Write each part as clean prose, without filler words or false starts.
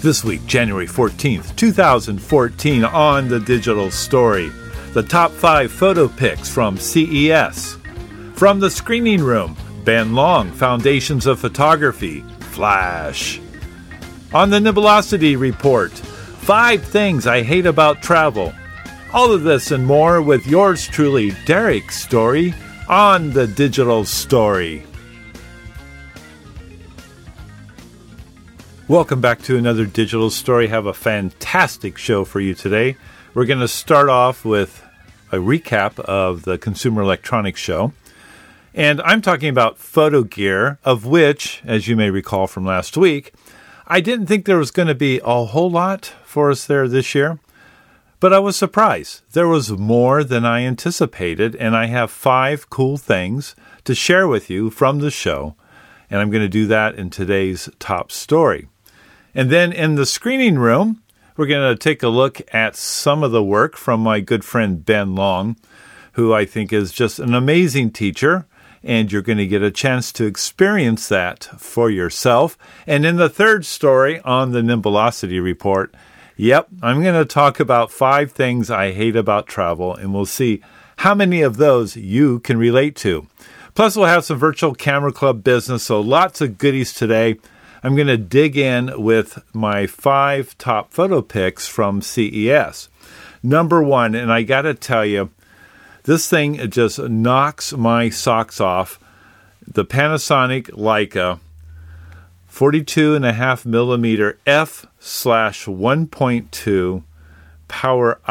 This week, January 14th, 2014, on The Digital Story, the top 5 photo picks from CES. From the screening room, Ben Long, Foundations of Photography, Flash. On the Nibelocity Report, 5 things I hate about travel. All of this and more with yours truly, Derek Story, on The Digital Story. Welcome back to another Digital Story. Have a fantastic show for you today. We're going to start off with a recap of the Consumer Electronics Show. And I'm talking about photo gear, of which, as you may recall from last week, I didn't think there was going to be a whole lot for us there this year. But I was surprised. There was more than I anticipated, and I have 5 cool things to share with you from the show. And I'm going to do that in today's top story. And then in the screening room, we're going to take a look at some of the work from my good friend Ben Long, who I think is just an amazing teacher, and you're going to get a chance to experience that for yourself. And in the third story on the Nibelocity Report, I'm going to talk about 5 things I hate about travel, and we'll see how many of those you can relate to. Plus, we'll have some virtual camera club business, so lots of goodies today. I'm going to dig in with my 5 top photo picks from CES. Number 1, and I got to tell you, this thing just knocks my socks off. The Panasonic Leica 42.5 millimeter f/1.2 Power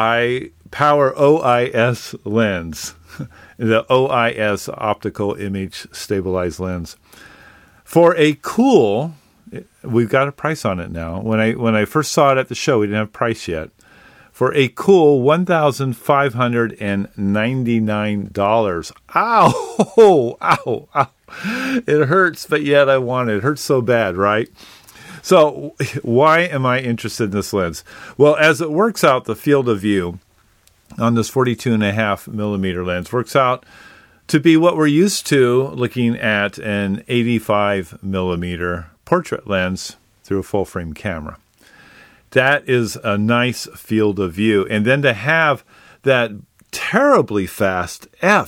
OIS lens. The OIS, optical image stabilized lens. For a cool, we've got a price on it now. When I first saw it at the show, we didn't have a price yet. For a cool $1,599. Ow! Ow! Ow! It hurts, but yet I want it. It hurts so bad, right? So why am I interested in this lens? Well, as it works out, the field of view on this 42.5 millimeter lens works out to be what we're used to looking at an 85 millimeter portrait lens through a full frame camera. That is a nice field of view. And then to have that terribly fast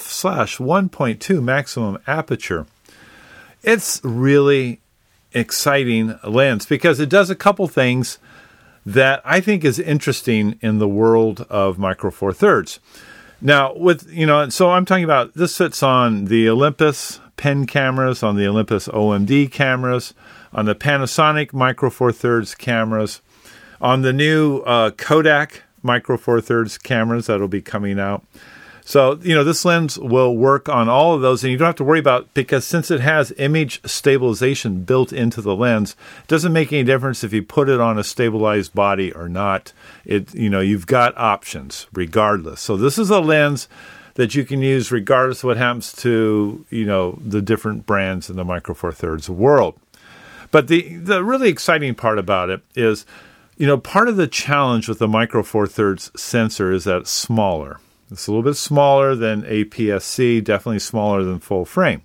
f/1.2 maximum aperture, it's really exciting lens because it does a couple things that I think is interesting in the world of Micro Four Thirds. Now, so I'm talking about this fits on the Olympus pen cameras, on the Olympus OMD cameras, on the Panasonic Micro Four Thirds cameras, on the new Kodak Micro Four Thirds cameras that'll be coming out. So, this lens will work on all of those, and you don't have to worry about, because since it has image stabilization built into the lens, it doesn't make any difference if you put it on a stabilized body or not. You've got options regardless. So this is a lens that you can use regardless of what happens to, the different brands in the Micro Four Thirds world. But the really exciting part about it is, part of the challenge with the Micro Four Thirds sensor is that it's smaller. It's a little bit smaller than APS-C, definitely smaller than full frame.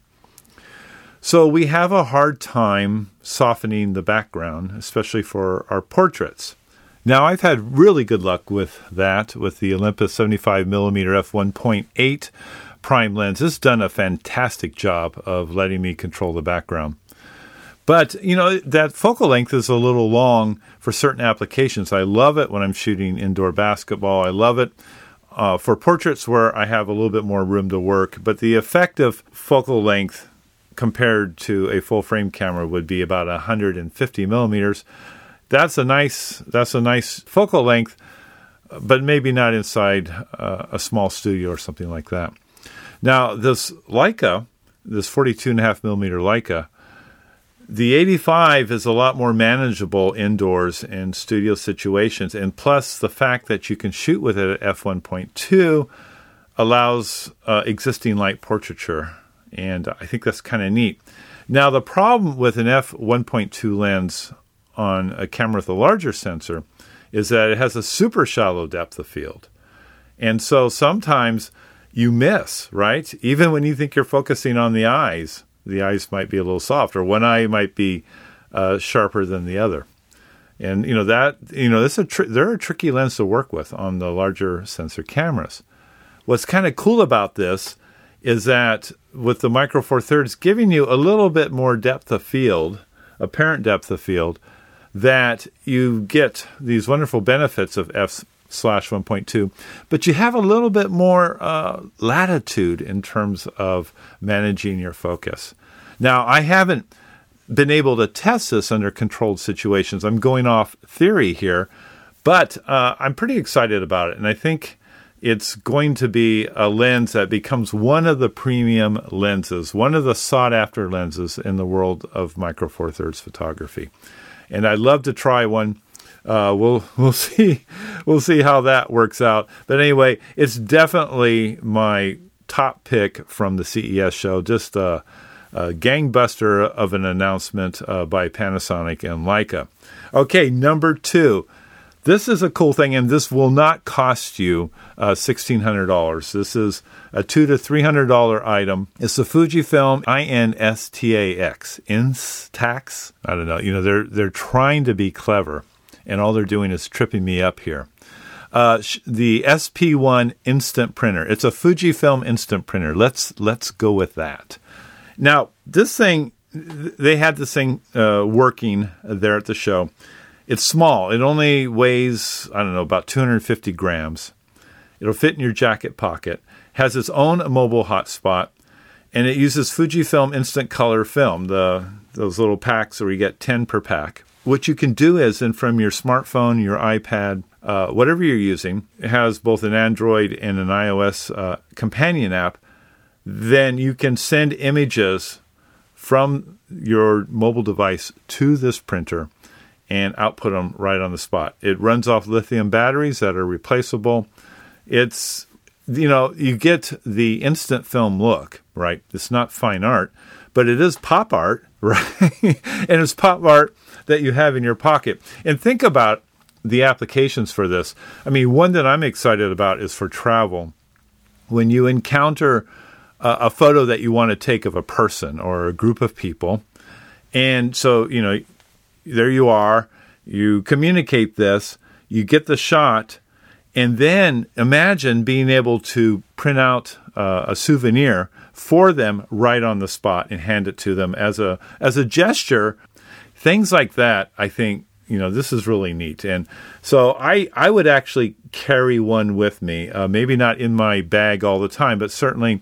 So we have a hard time softening the background, especially for our portraits. Now, I've had really good luck with that, with the Olympus 75mm f1.8 prime lens. It's done a fantastic job of letting me control the background. But, that focal length is a little long for certain applications. I love it when I'm shooting indoor basketball. I love it for portraits where I have a little bit more room to work. But the effective focal length compared to a full frame camera would be about 150 millimeters. That's a nice focal length, but maybe not inside a small studio or something like that. Now, this Leica, this 42.5 millimeter Leica, the 85 is a lot more manageable indoors in studio situations, and plus the fact that you can shoot with it at f1.2 allows existing light portraiture, and I think that's kind of neat. Now, the problem with an f1.2 lens on a camera with a larger sensor is that it has a super shallow depth of field, and so sometimes you miss, right? Even when you think you're focusing on the eyes might be a little soft, or one eye might be sharper than the other. And they're a tricky lens to work with on the larger sensor cameras. What's kind of cool about this is that with the Micro Four Thirds giving you a little bit more depth of field, apparent depth of field, that you get these wonderful benefits of f/1.2, but you have a little bit more latitude in terms of managing your focus. Now, I haven't been able to test this under controlled situations. I'm going off theory here, but I'm pretty excited about it, and I think it's going to be a lens that becomes one of the premium lenses, one of the sought-after lenses in the world of Micro Four Thirds photography. And I'd love to try one. We'll see how that works out. But anyway, it's definitely my top pick from the CES show. Just a gangbuster of an announcement by Panasonic and Leica. Okay, number 2. This is a cool thing, and this will not cost you $1,600. This is a $200 to $300 item. It's the Fujifilm INSTAX. Instax? I don't know. They're trying to be clever, and all they're doing is tripping me up here. The SP1 Instant Printer. It's a Fujifilm Instant Printer. Let's go with that. Now, this thing, they had this thing working there at the show. It's small. It only weighs, about 250 grams. It'll fit in your jacket pocket. Has its own mobile hotspot, and it uses Fujifilm Instant Color film, those little packs where you get 10 per pack. What you can do is, and from your smartphone, your iPad, whatever you're using, it has both an Android and an iOS companion app, then you can send images from your mobile device to this printer and output them right on the spot. It runs off lithium batteries that are replaceable. It's, you get the instant film look, right? It's not fine art, but it is pop art, right? And it's pop art that you have in your pocket. And think about the applications for this. One that I'm excited about is for travel. When you encounter a photo that you want to take of a person or a group of people, and so, there you are, you communicate this, you get the shot, and then imagine being able to print out a souvenir for them right on the spot and hand it to them as a gesture. Things like that, I think, this is really neat. And so I would actually carry one with me, maybe not in my bag all the time, but certainly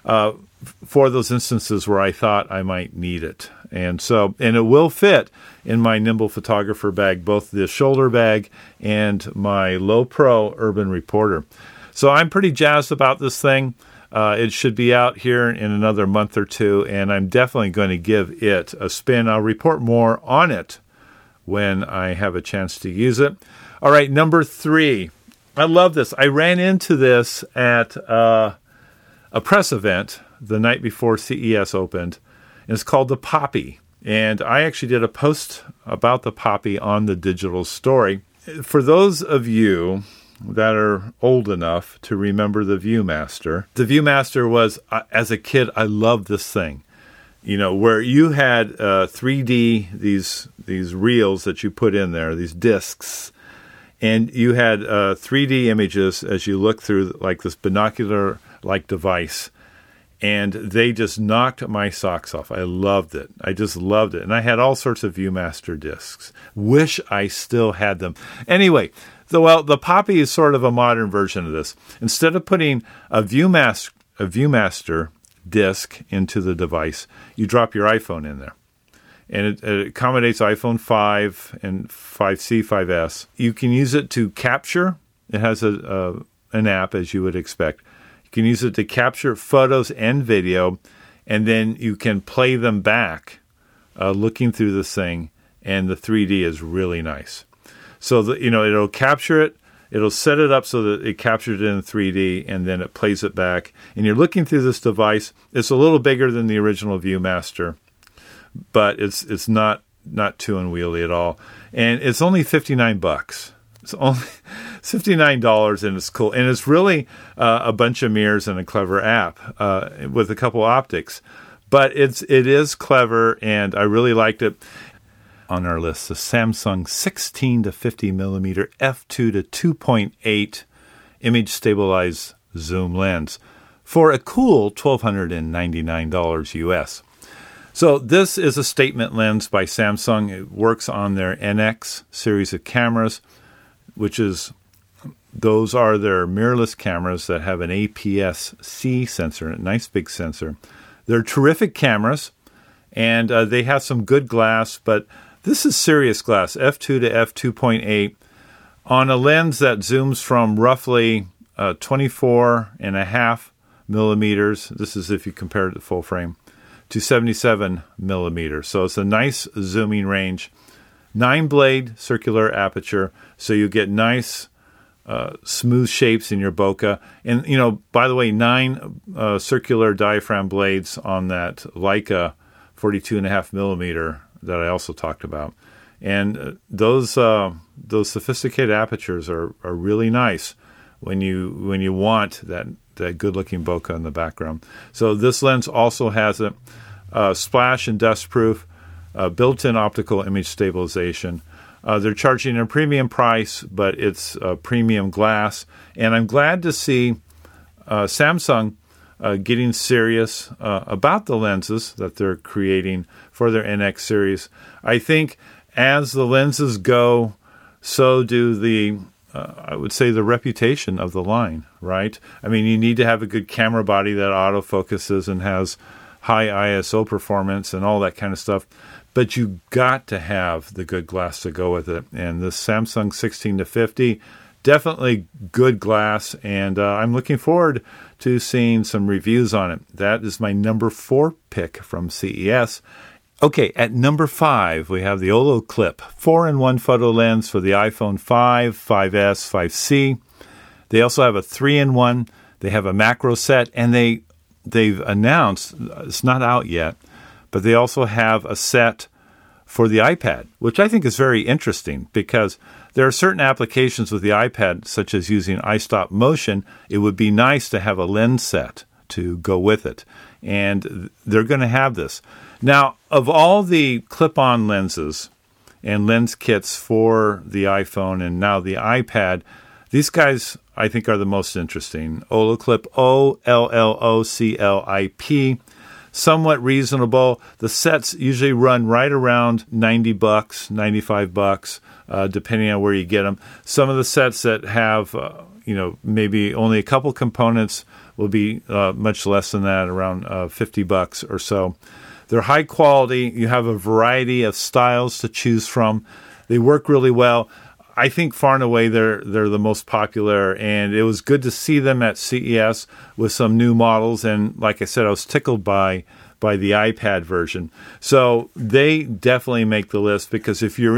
for those instances where I thought I might need it. And it will fit in my Nimble Photographer bag, both the shoulder bag and my Low Pro Urban Reporter. So I'm pretty jazzed about this thing. It should be out here in another month or two, and I'm definitely going to give it a spin. I'll report more on it when I have a chance to use it. All right, number 3. I love this. I ran into this at a press event the night before CES opened. And it's called the Poppy. And I actually did a post about the Poppy on the Digital Story. For those of you that are old enough to remember the Viewmaster was, as a kid, I loved this thing. Where you had 3D, these reels that you put in there, these discs, and you had 3D images as you look through like this binocular-like device. And they just knocked my socks off. I loved it. I just loved it. And I had all sorts of Viewmaster discs. Wish I still had them. Anyway, the Poppy is sort of a modern version of this. Instead of putting a Viewmaster disc into the device, you drop your iPhone in there. And it accommodates iPhone 5 and 5C, 5S. You can use it to capture. It has an app, as you would expect. You can use it to capture photos and video, and then you can play them back looking through this thing, and the 3D is really nice. So, it'll capture it, it'll set it up so that it captures it in 3D, and then it plays it back. And you're looking through this device. It's a little bigger than the original Viewmaster, but it's not too unwieldy at all. And it's only $59. It's only $59, and it's cool. And it's really a bunch of mirrors and a clever app with a couple optics. But it is clever, and I really liked it. on our list, the Samsung 16 to 50 millimeter f2 to 2.8 image stabilized zoom lens for a cool $1,299 US. So this is a statement lens by Samsung. It works on their NX series of cameras, those are their mirrorless cameras that have an APS-C sensor, a nice big sensor. They're terrific cameras, and they have some good glass, but this is serious glass, f2 to f2.8, on a lens that zooms from roughly 24.5 millimeters. This is if you compare it to full frame, to 77 millimeters. So it's a nice zooming range. 9-blade circular aperture, so you get nice smooth shapes in your bokeh. And, by the way, 9 circular diaphragm blades on that Leica 42.5 millimeter that I also talked about. And those sophisticated apertures are really nice when you want that good-looking bokeh in the background. So this lens also has a splash and dust proof, built-in optical image stabilization. They're charging a premium price, but it's premium glass. And I'm glad to see Samsung getting serious about the lenses that they're creating for their NX series. I think as the lenses go, so do I would say the reputation of the line, right? I mean, you need to have a good camera body that autofocuses and has high ISO performance and all that kind of stuff. But you got to have the good glass to go with it. And the Samsung 16 to 50, definitely good glass. And I'm looking forward to seeing some reviews on it. That is my number 4 pick from CES. Okay, at number 5, we have the Olloclip 4-in-1 photo lens for the iPhone 5, 5S, 5C. They also have a 3-in-1. They have a macro set, and they've announced, it's not out yet, but they also have a set for the iPad, which I think is very interesting because there are certain applications with the iPad, such as using iStop motion. It would be nice to have a lens set to go with it, and they're going to have this. Now, of all the clip-on lenses and lens kits for the iPhone and now the iPad, these guys, I think, are the most interesting. Olloclip, Olloclip, somewhat reasonable. The sets usually run right around $90, $95, depending on where you get them. Some of the sets that have, maybe only a couple components will be much less than that, around $50 or so. They're high quality. You have a variety of styles to choose from. They work really well. I think far and away they're the most popular, and it was good to see them at CES with some new models. And like I said, I was tickled by the iPad version. So they definitely make the list because if you're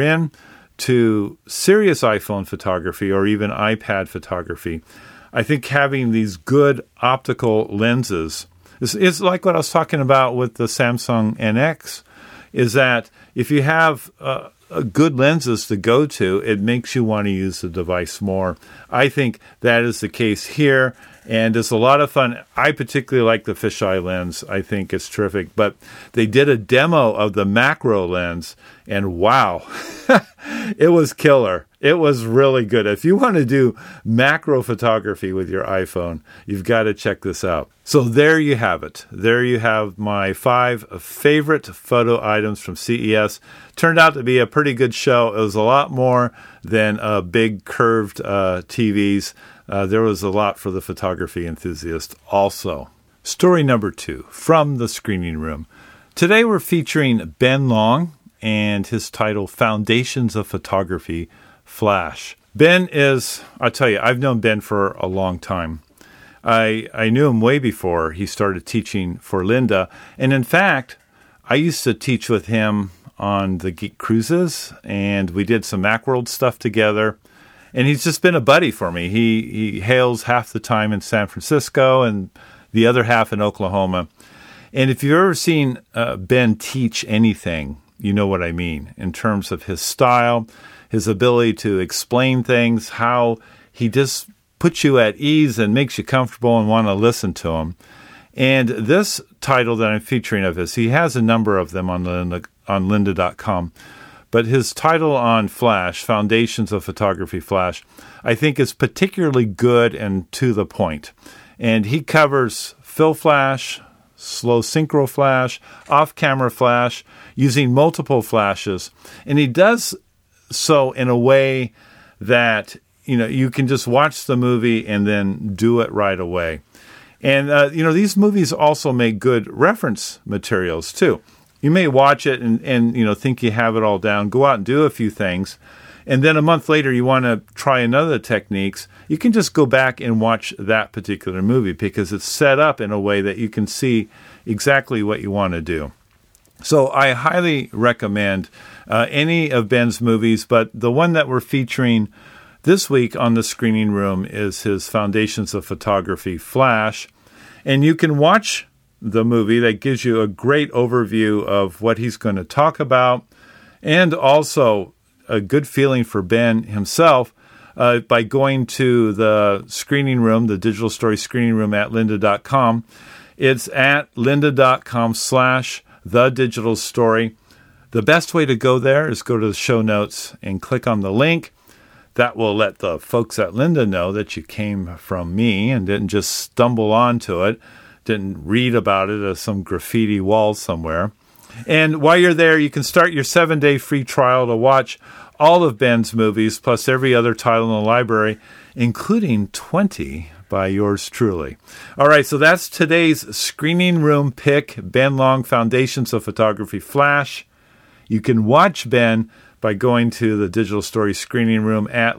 into serious iPhone photography or even iPad photography, I think having these good optical lenses is like what I was talking about with the Samsung NX, is that if you have good lenses to go to, it makes you want to use the device more. I think that is the case here, and it's a lot of fun. I particularly like the fisheye lens. I think it's terrific. But they did a demo of the macro lens, and wow, it was killer. It was really good. If you want to do macro photography with your iPhone, you've got to check this out. So there you have it. There you have my 5 favorite photo items from CES. Turned out to be a pretty good show. It was a lot more than big curved TVs. There was a lot for the photography enthusiast also. Story number 2 from the screening room. Today we're featuring Ben Long and his title, Foundations of Photography, Flash. Ben is, I'll tell you, I've known Ben for a long time. I knew him way before he started teaching for Lynda. And in fact, I used to teach with him on the Geek Cruises, and we did some Macworld stuff together. And he's just been a buddy for me. He hails half the time in San Francisco and the other half in Oklahoma. And if you've ever seen Ben teach anything, you know what I mean in terms of his style, his ability to explain things, how he just puts you at ease and makes you comfortable and want to listen to him. And this title that I'm featuring of his, he has a number of them on lynda.com. but his title on Flash, Foundations of Photography Flash, I think is particularly good and to the point. And he covers fill flash, slow synchro flash, off-camera flash, using multiple flashes. And he does so in a way that, you can just watch the movie and then do it right away. And, these movies also make good reference materials, too. You may watch it and think you have it all down, go out and do a few things, and then a month later you want to try another techniques. You can just go back and watch that particular movie because it's set up in a way that you can see exactly what you want to do. So I highly recommend any of Ben's movies, but the one that we're featuring this week on the Screening Room is his Foundations of Photography Flash. And you can watch the movie that gives you a great overview of what he's going to talk about and also a good feeling for Ben himself by going to the Screening Room, the Digital Story Screening Room at lynda.com. It's at lynda.com/thedigitalstory. The best way to go there is go to the show notes and click on the link. That will let the folks at Lynda know that you came from me and didn't just stumble onto it, didn't read about it as some graffiti wall somewhere. And while you're there, you can start your 7-day free trial to watch all of Ben's movies, plus every other title in the library, including 20 by yours truly. All right, so that's today's Screening Room pick, Ben Long, Foundations of Photography Flash. You can watch Ben by going to the Digital Story Screening Room at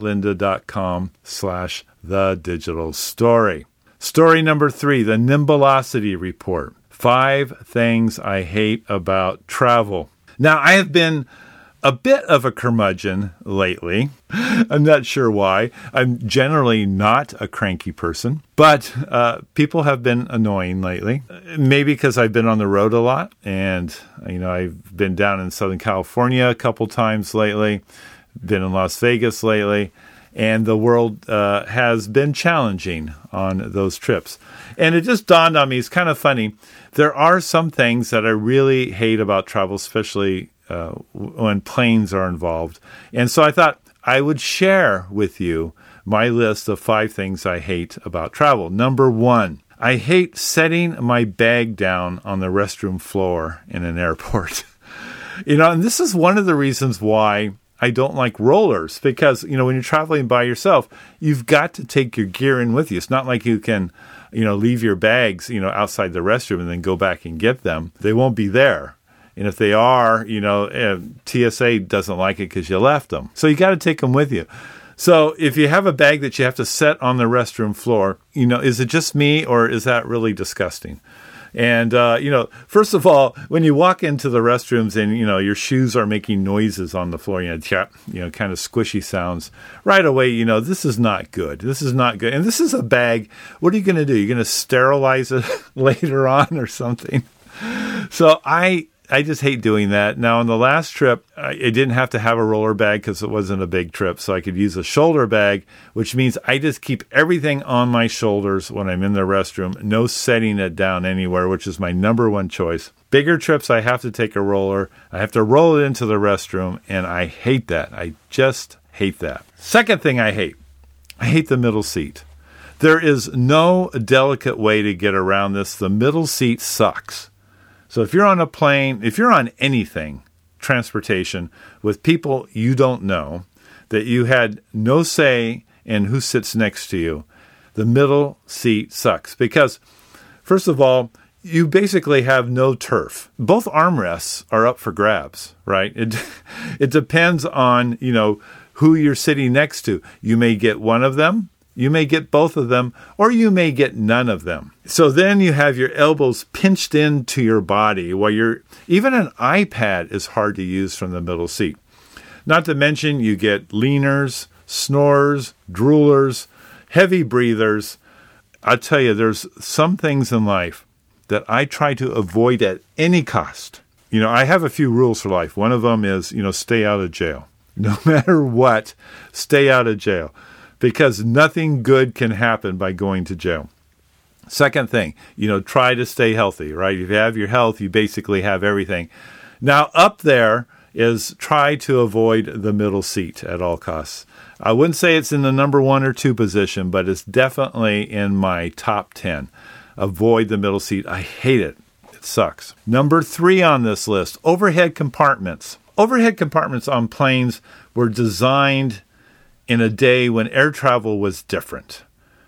lynda.com/thedigitalstory. Story number 3, the Nimbolosity Report. 5 things I hate about travel. Now, I have been a bit of a curmudgeon lately. I'm not sure why. I'm generally not a cranky person, but people have been annoying lately. Maybe because I've been on the road a lot, and I've been down in Southern California a couple times lately, been in Las Vegas lately, and the world has been challenging on those trips. And it just dawned on me, it's kind of funny. There are some things that I really hate about travel, especially when planes are involved. And so I thought I would share with you my list of 5 things I hate about travel. Number 1, I hate setting my bag down on the restroom floor in an airport. And this is one of the reasons why I don't like rollers, because, when you're traveling by yourself, you've got to take your gear in with you. It's not like you can, leave your bags, outside the restroom and then go back and get them. They won't be there. And if they are, TSA doesn't like it because you left them. So you got to take them with you. So if you have a bag that you have to set on the restroom floor, is it just me or is that really disgusting? And, first of all, when you walk into the restrooms and, your shoes are making noises on the floor, kind of squishy sounds, right away, this is not good. This is not good. And this is a bag. What are you going to do? You're going to sterilize it later on or something? So I just hate doing that. Now, on the last trip, I didn't have to have a roller bag because it wasn't a big trip, so I could use a shoulder bag, which means I just keep everything on my shoulders when I'm in the restroom, no setting it down anywhere, which is my number 1 choice. Bigger trips, I have to take a roller. I have to roll it into the restroom, and I hate that. I just hate that. Second thing I hate the middle seat. There is no delicate way to get around this. The middle seat sucks. So if you're on a plane, if you're on anything, transportation, with people you don't know, that you had no say in who sits next to you, the middle seat sucks. Because, first of all, you basically have no turf. Both armrests are up for grabs, right? It depends on, who you're sitting next to. You may get one of them. You may get both of them, or you may get none of them. So then you have your elbows pinched into your body while even an iPad is hard to use from the middle seat. Not to mention you get leaners, snorers, droolers, heavy breathers. I'll tell you, there's some things in life that I try to avoid at any cost. I have a few rules for life. One of them is, stay out of jail. No matter what, stay out of jail. Because nothing good can happen by going to jail. Second thing, try to stay healthy, right? If you have your health, you basically have everything. Now, up there is try to avoid the middle seat at all costs. I wouldn't say it's in the number 1 or 2 position, but it's definitely in my top 10. Avoid the middle seat. I hate it. It sucks. Number 3 on this list, overhead compartments. Overhead compartments on planes were designed in a day when air travel was different,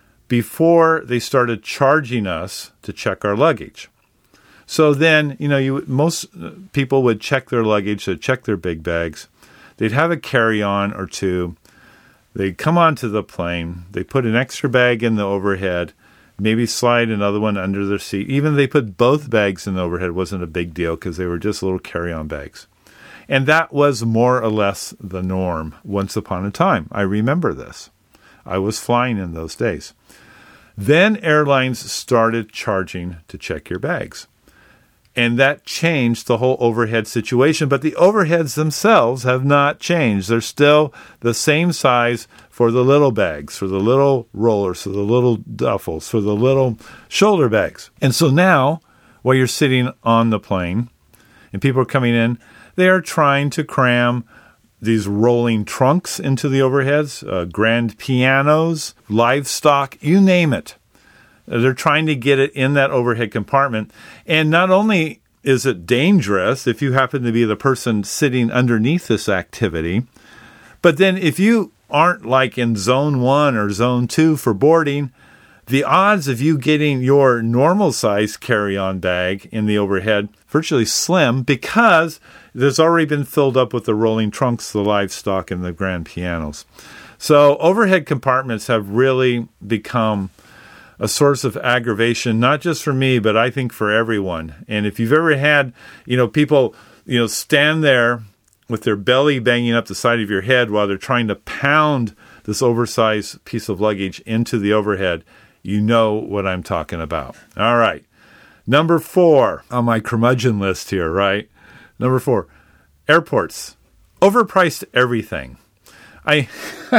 before they started charging us to check our luggage. So then, most people would check their luggage, they'd check their big bags. They'd have a carry-on or 2. They'd come onto the plane. They put an extra bag in the overhead, maybe slide another one under their seat. Even if they put both bags in the overhead, it wasn't a big deal because they were just little carry-on bags. And that was more or less the norm once upon a time. I remember this. I was flying in those days. Then airlines started charging to check your bags. And that changed the whole overhead situation. But the overheads themselves have not changed. They're still the same size for the little bags, for the little rollers, for the little duffels, for the little shoulder bags. And so now, while you're sitting on the plane and people are coming in, they are trying to cram these rolling trunks into the overheads, grand pianos, livestock, you name it. They're trying to get it in that overhead compartment. And not only is it dangerous if you happen to be the person sitting underneath this activity, but then if you aren't like in zone 1 or zone 2 for boarding, the odds of you getting your normal size carry-on bag in the overhead virtually slim, because there's already been filled up with the rolling trunks, the livestock, and the grand pianos. So overhead compartments have really become a source of aggravation, not just for me, but I think for everyone. And if you've ever had, people, stand there with their belly banging up the side of your head while they're trying to pound this oversized piece of luggage into the overhead, you know what I'm talking about. All right. Number 4 on my curmudgeon list here, right? Number 4, airports. Overpriced everything. I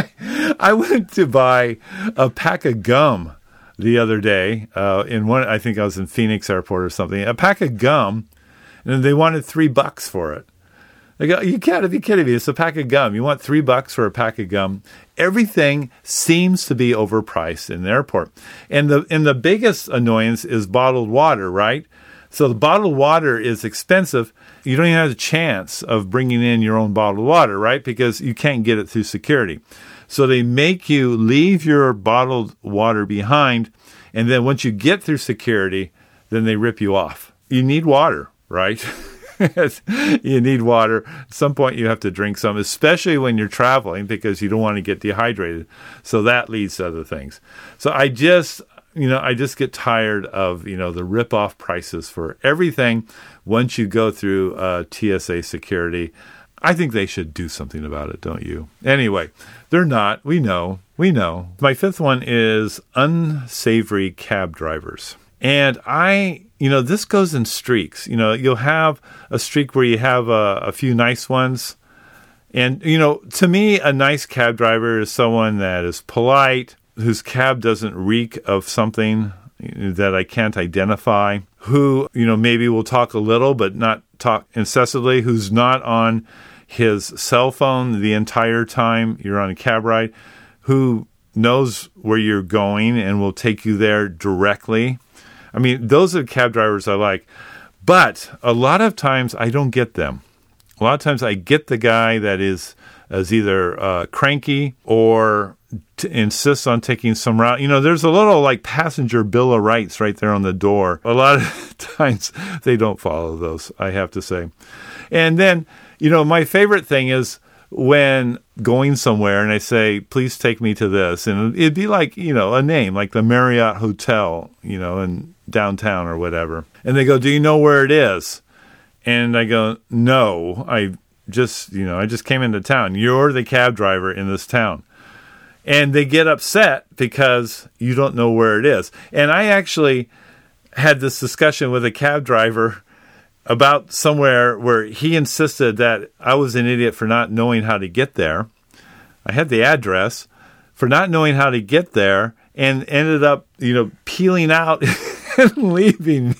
went to buy a pack of gum the other day I think I was in Phoenix Airport or something, a pack of gum, and they wanted $3 for it. I go, you gotta be kidding me. It's a pack of gum. You want $3 for a pack of gum? Everything seems to be overpriced in the airport. And the biggest annoyance is bottled water, right? So the bottled water is expensive. You don't even have a chance of bringing in your own bottled water, right? Because you can't get it through security. So they make you leave your bottled water behind, and then once you get through security, then they rip you off. You need water, right? You need water. At some point you have to drink some, especially when you're traveling, because you don't want to get dehydrated. So that leads to other things. So I just get tired of, the rip-off prices for everything once you go through TSA security. I think they should do something about it, don't you? Anyway, they're not. We know. My 5th one is unsavory cab drivers. And this goes in streaks. You'll have a streak where you have a few nice ones. And, to me, a nice cab driver is someone that is polite, whose cab doesn't reek of something that I can't identify, who, maybe will talk a little but not talk incessantly, who's not on his cell phone the entire time you're on a cab ride, who knows where you're going and will take you there directly. I mean, those are cab drivers I like. But a lot of times I don't get them. A lot of times I get the guy that is either cranky or insists on taking some route. There's a little like passenger bill of rights right there on the door. A lot of times they don't follow those, I have to say. And then, my favorite thing is when going somewhere and I say, please take me to this. And it'd be like, a name, like the Marriott Hotel, in downtown or whatever. And they go, do you know where it is? And I go, no, I just came into town. You're the cab driver in this town. And they get upset because you don't know where it is. And I actually had this discussion with a cab driver about somewhere where he insisted that I was an idiot for not knowing how to get there. I had the address for not knowing how to get there and ended up, peeling out and leaving me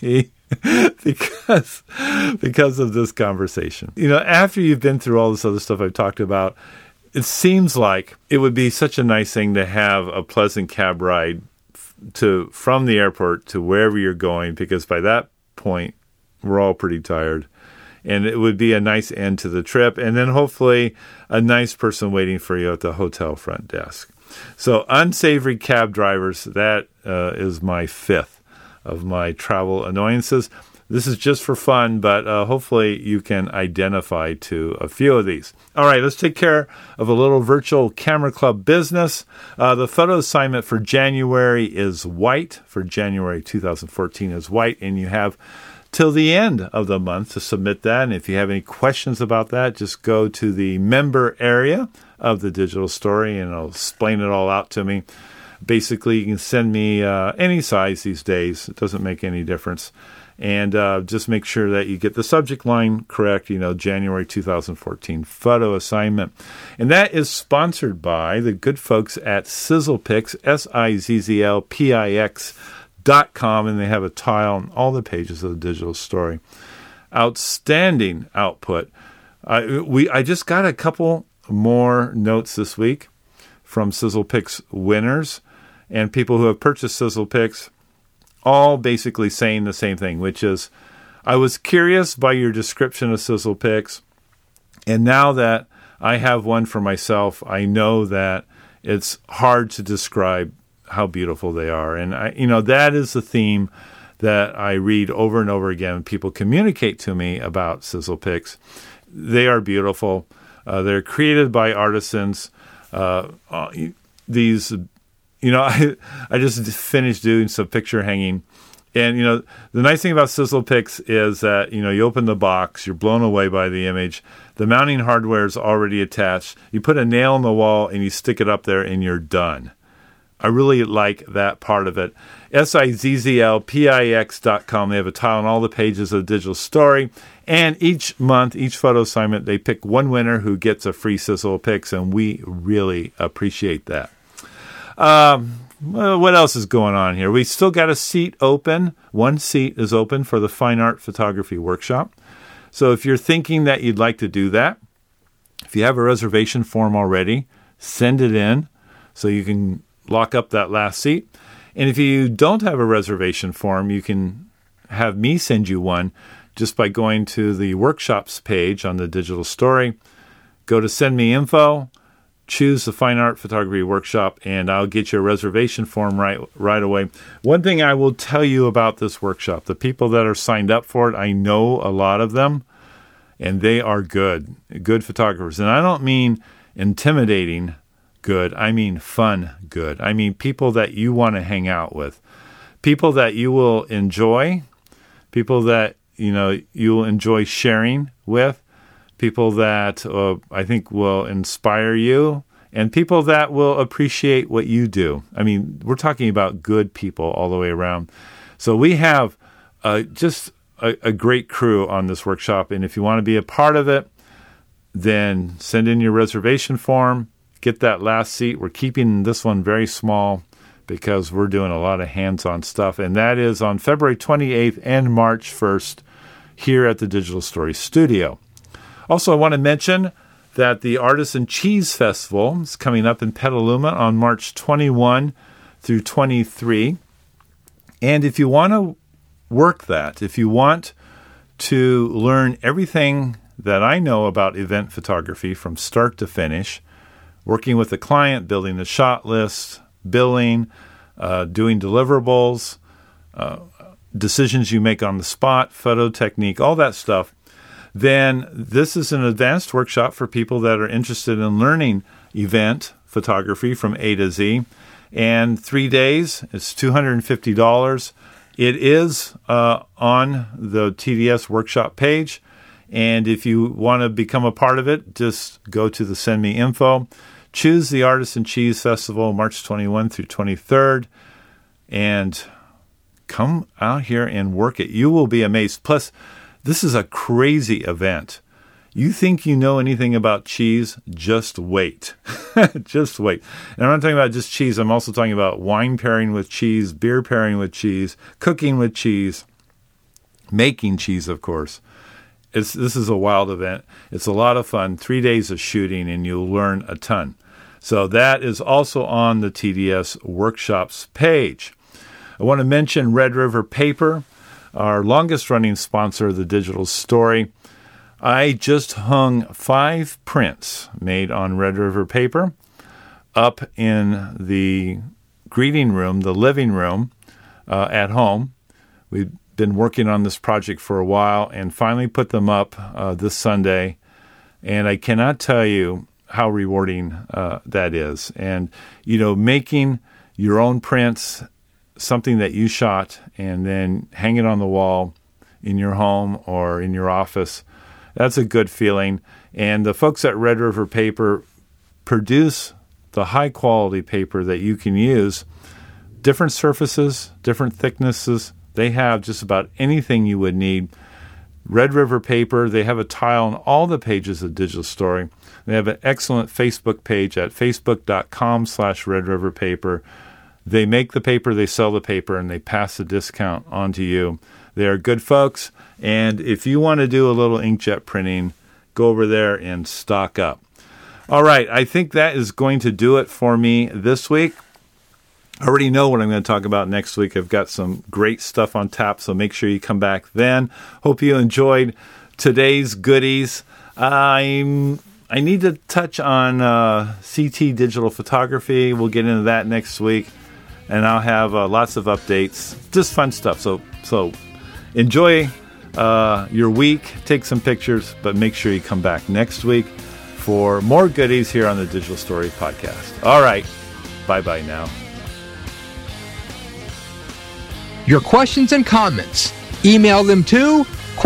because of this conversation. After you've been through all this other stuff I've talked about, it seems like it would be such a nice thing to have a pleasant cab ride from the airport to wherever you're going, because by that point, we're all pretty tired. And it would be a nice end to the trip. And then hopefully a nice person waiting for you at the hotel front desk. So unsavory cab drivers, that is my fifth of my travel annoyances. This is just for fun, but hopefully you can identify to a few of these. All right, let's take care of a little virtual camera club business. The photo assignment for January is white. For January 2014 is white, and you have till the end of the month to submit that. And if you have any questions about that, just go to the member area of the Digital Story, and it'll explain it all out to me. Basically, you can send me any size these days. It doesn't make any difference. And just make sure that you get the subject line correct, January 2014 photo assignment. And that is sponsored by the good folks at SizzlePix, SizzlePix.com, and they have a tile on all the pages of the Digital Story. Outstanding output. I just got a couple more notes this week from SizzlePix winners and people who have purchased SizzlePix, all basically saying the same thing, which is, I was curious by your description of SizzlePix, and now that I have one for myself, I know that it's hard to describe how beautiful they are. And that is the theme that I read over and over again when people communicate to me about SizzlePix. They are beautiful. They're created by artisans. I just finished doing some picture hanging. And, the nice thing about SizzlePix is that, you open the box, you're blown away by the image. The mounting hardware is already attached. You put a nail in the wall and you stick it up there and you're done. I really like that part of it. SizzlePix.com. They have a tile on all the pages of the Digital Story. And each month, each photo assignment, they pick one winner who gets a free SizzlePix, and we really appreciate that. What else is going on here? We still got a seat open. One seat is open for the Fine Art Photography Workshop. So if you're thinking that you'd like to do that, if you have a reservation form already, send it in so you can lock up that last seat. And if you don't have a reservation form, you can have me send you one just by going to the workshops page on the Digital Story. Go to Send Me Info, choose the Fine Art Photography Workshop, and I'll get you a reservation form right away. One thing I will tell you about this workshop, the people that are signed up for it, I know a lot of them, and they are good photographers. And I don't mean intimidating good. I mean fun good. I mean people that you want to hang out with, people that you will enjoy, people that you'll enjoy sharing with, people that I think will inspire you, and people that will appreciate what you do. I mean, we're talking about good people all the way around. So we have just a great crew on this workshop, and if you want to be a part of it, then send in your reservation form. Get that last seat. We're keeping this one very small because we're doing a lot of hands-on stuff, and that is on February 28th and March 1st here at the Digital Story Studio. Also, I want to mention that the Artisan Cheese Festival is coming up in Petaluma on March 21 through 23. And if you want to work that, if you want to learn everything that I know about event photography from start to finish, working with the client, building the shot list, billing, doing deliverables, decisions you make on the spot, photo technique, all that stuff, then this is an advanced workshop for people that are interested in learning event photography from A to Z. And 3 days, it's $250. It is on the TDS workshop page. And if you want to become a part of it, just go to the Send Me Info. Choose the Artisan Cheese Festival, March 21 through 23rd. And come out here and work it. You will be amazed. Plus, this is a crazy event. You think you know anything about cheese? Just wait. Just wait. And I'm not talking about just cheese. I'm also talking about wine pairing with cheese, beer pairing with cheese, cooking with cheese. making cheese, of course. This is a wild event. It's a lot of fun, 3 days of shooting, and you'll learn a ton. So that is also on the TDS Workshops page. I want to mention Red River Paper, our longest-running sponsor of the Digital Story. I just hung 5 prints made on Red River Paper up in the greeting room, the living room at home. We've been working on this project for a while and finally put them up this Sunday. And I cannot tell you how rewarding that is. And, making your own prints, something that you shot, and then hang it on the wall in your home or in your office, that's a good feeling. And the folks at Red River Paper produce the high-quality paper that you can use. Different surfaces, different thicknesses. They have just about anything you would need. Red River Paper, they have a tile on all the pages of Digital Story. They have an excellent Facebook page at facebook.com/Red River Paper. They make the paper, they sell the paper, and they pass the discount on to you. They are good folks, and if you want to do a little inkjet printing, go over there and stock up. All right, I think that is going to do it for me this week. I already know what I'm going to talk about next week. I've got some great stuff on tap, so make sure you come back then. Hope you enjoyed today's goodies. I need to touch on CT digital photography. We'll get into that next week, and I'll have lots of updates, just fun stuff. So enjoy your week, take some pictures, but make sure you come back next week for more goodies here on the Digital Story Podcast. All right, bye-bye now. Your questions and comments, email them to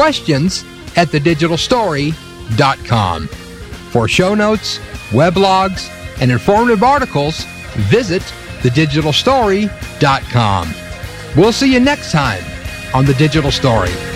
questions@thedigitalstory.com. For show notes, weblogs, and informative articles, visit thedigitalstory.com. We'll see you next time on The Digital Story.